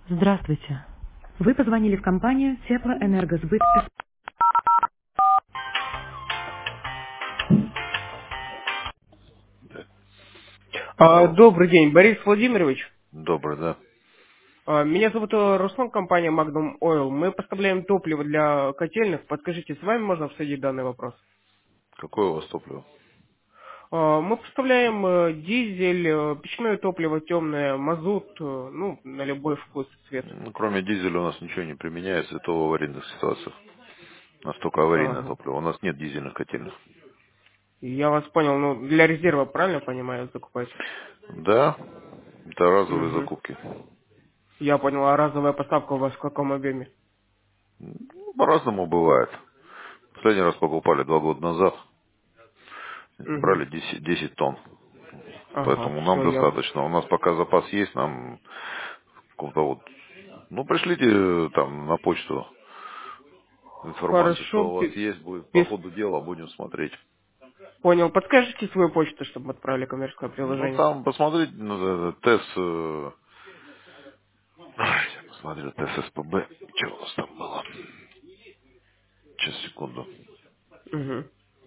Здравствуйте. Вы позвонили в компанию Теплоэнергосбыт. Алло. Добрый день, Борис Владимирович. Добрый, да. Меня зовут Руслан, компания Magnum Oil. Мы поставляем топливо для котельных. Подскажите, с вами можно обсудить данный вопрос? Какое у вас топливо? Мы поставляем дизель, печное топливо темное, мазут, ну, на любой вкус и цвет. Ну, кроме дизеля у нас ничего не применяется, это в аварийных ситуациях. У нас только аварийное Ага. топливо. У нас нет дизельных котельных. Я вас понял, ну, для резерва, правильно понимаю, закупать? Да, это разовые Угу. закупки. Я понял, а разовая поставка у вас в каком объеме? Ну, по-разному бывает. Последний раз покупали 2 года назад. Угу. Брали 10 тонн. Ага, Поэтому нам все, я... достаточно. У нас пока запас есть, нам какого-то вот... Ну, пришлите там на почту информацию, Хорошо, что у вас есть, будет по без... ходу дела, будем смотреть. Понял. Подскажите свою почту, чтобы мы отправили коммерческое Ну, приложение. там, посмотрите, ну, тест, я посмотрю, тест СПБ, что у нас там было. Сейчас, секунду. Угу.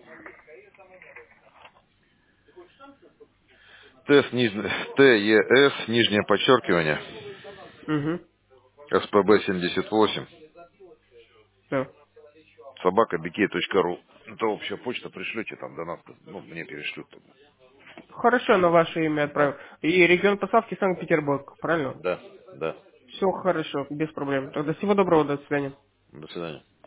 Тест, ТЕС, нижнее подчеркивание, Угу. СПБ 78, Все. собака bk.ru. Это общая почта, пришлете там до нас, ну, мне перешлют тогда. Хорошо, на ваше имя Да, отправим. И регион поставки Санкт-Петербург, правильно? да, да. Все хорошо, без проблем. Тогда всего доброго, до свидания. До свидания.